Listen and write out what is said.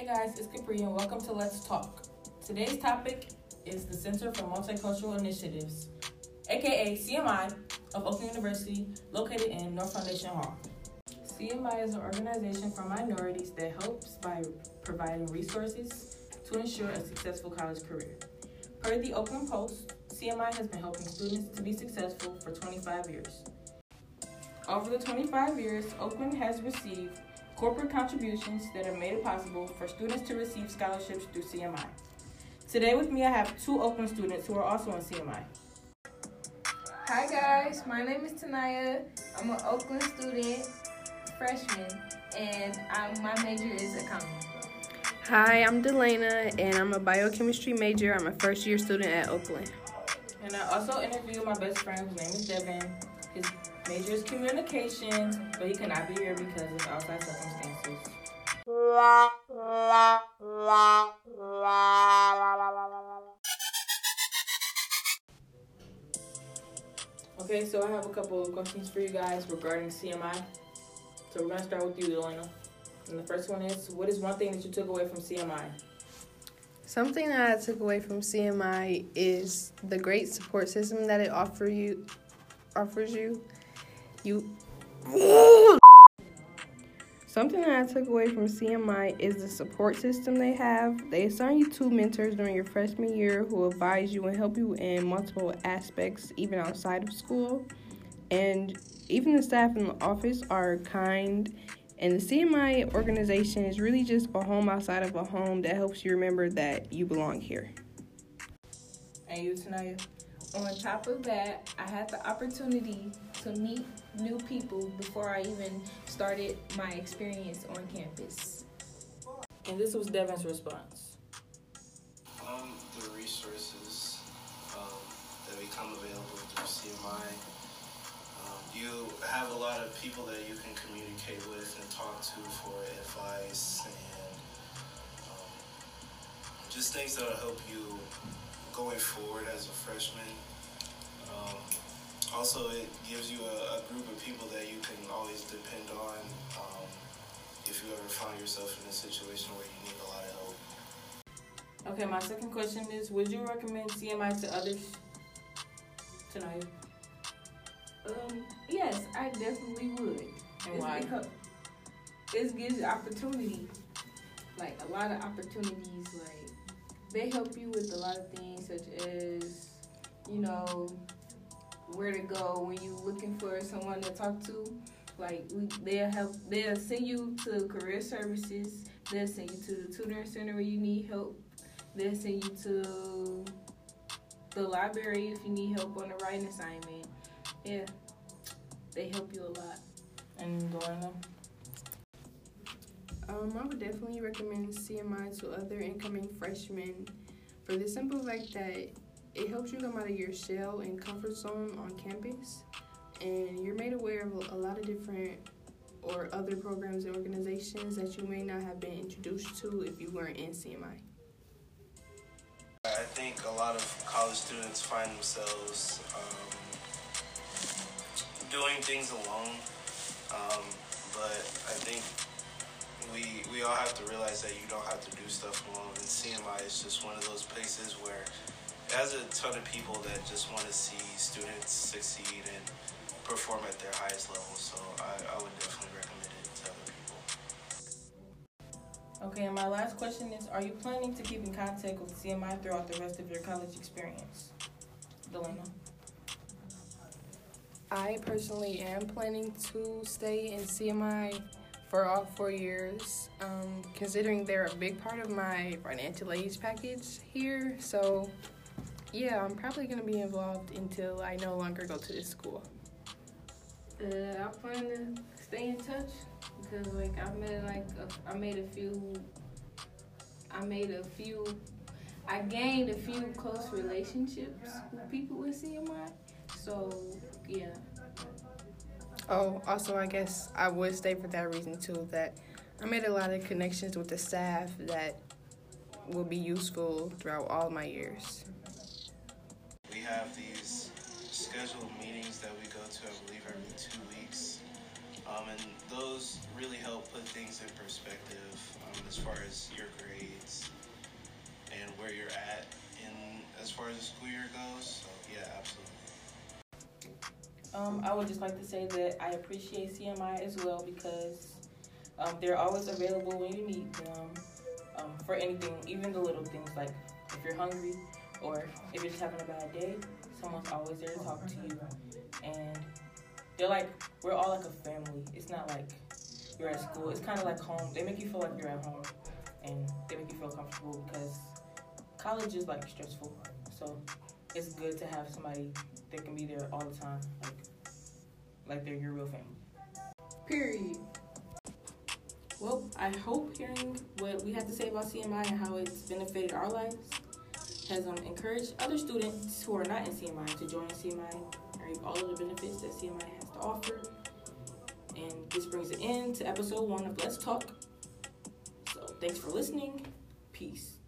Hey guys, it's Capri and welcome to Let's Talk. Today's topic is the Center for Multicultural Initiatives, aka CMI, of Oakland University, located in North Foundation Hall. CMI is an organization for minorities that helps by providing resources to ensure a successful college career. Per the Oakland Post, CMI has been helping students to be successful for 25 years. Over the 25 years, Oakland has received corporate contributions that have made it possible for students to receive scholarships through CMI. Today with me, I have two Oakland students who are also in CMI. Hi guys, my name is Tanaya. I'm an Oakland student, freshman, and my major is accounting. Hi, I'm Delana, and I'm a biochemistry major. I'm a first-year student at Oakland. And I also interviewed my best friend, whose name is Devin. His major is communications, but he cannot be here because of outside circumstances. Okay, so I have a couple of questions for you guys regarding CMI. So we're going to start with you, Delana. And the first one is, what is one thing that you took away from CMI? Something that I took away from CMI is the great support system that it offers you. Something that I took away from CMI is the support system they have. They assign you 2 mentors during your freshman year who advise you and help you in multiple aspects, even outside of school. And even the staff in the office are kind. And the CMI organization is really just a home outside of a home that helps you remember that you belong here. And you, Tanaya? On top of that, I had the opportunity to meet new people before I even started my experience on campus. And this was Devin's response. The resources that become available through CMI. You have a lot of people that you can communicate with and talk to for advice and just things that will help you going forward as a freshman. Also, it gives you a group of people that you can always depend on if you ever find yourself in a situation where you need a lot of help. Okay, my second question is, would you recommend CMI to others? Tanaya? Yes, I definitely would. And why? Because it gives you opportunity, like a lot of opportunities. Like they help you with a lot of things, such as where to go when you're looking for someone to talk to. Like they'll send you to career services. They'll send you to the tutoring center where you need help. They'll send you to the library if you need help on a writing assignment. Yeah, they help you a lot. And Delana? I would definitely recommend CMI to other incoming freshmen for the simple fact that it helps you come out of your shell and comfort zone on campus, and you're made aware of a lot of different or other programs and organizations that you may not have been introduced to if you weren't in CMI. I think a lot of college students find themselves doing things alone, but I think we all have to realize that you don't have to do stuff alone, and CMI is just one of those places where it has a ton of people that just want to see students succeed and perform at their highest level, so I would definitely recommend it to other people. Okay, and my last question is, are you planning to keep in contact with CMI throughout the rest of your college experience? Delana? I personally am planning to stay in CMI for all 4 years, considering they're a big part of my financial aid package here. So, yeah, I'm probably going to be involved until I no longer go to this school. I plan to stay in touch because, I gained a few close relationships with people with CMI. So, yeah. Oh, also, I guess I would stay for that reason, too, that I made a lot of connections with the staff that will be useful throughout all my years. We have these scheduled meetings that we go to, I believe, every 2 weeks. And those really help put things in perspective as far as your grades and where you're at in as far as the school year goes. So yeah, absolutely. I would just like to say that I appreciate CMI as well because they're always available when you need them for anything, even the little things like if you're hungry or if you're just having a bad day, someone's always there to talk to you. And they're like, we're all like a family. It's not like you're at school. It's kind of like home. They make you feel like you're at home and they make you feel comfortable because college is like stressful. So it's good to have somebody that can be there all the time, like they're your real family. Period. Well, I hope hearing what we have to say about CMI and how it's benefited our lives has encouraged other students who are not in CMI to join CMI and reap all of the benefits that CMI has to offer. And this brings an end to episode 1 of Let's Talk. So thanks for listening. Peace.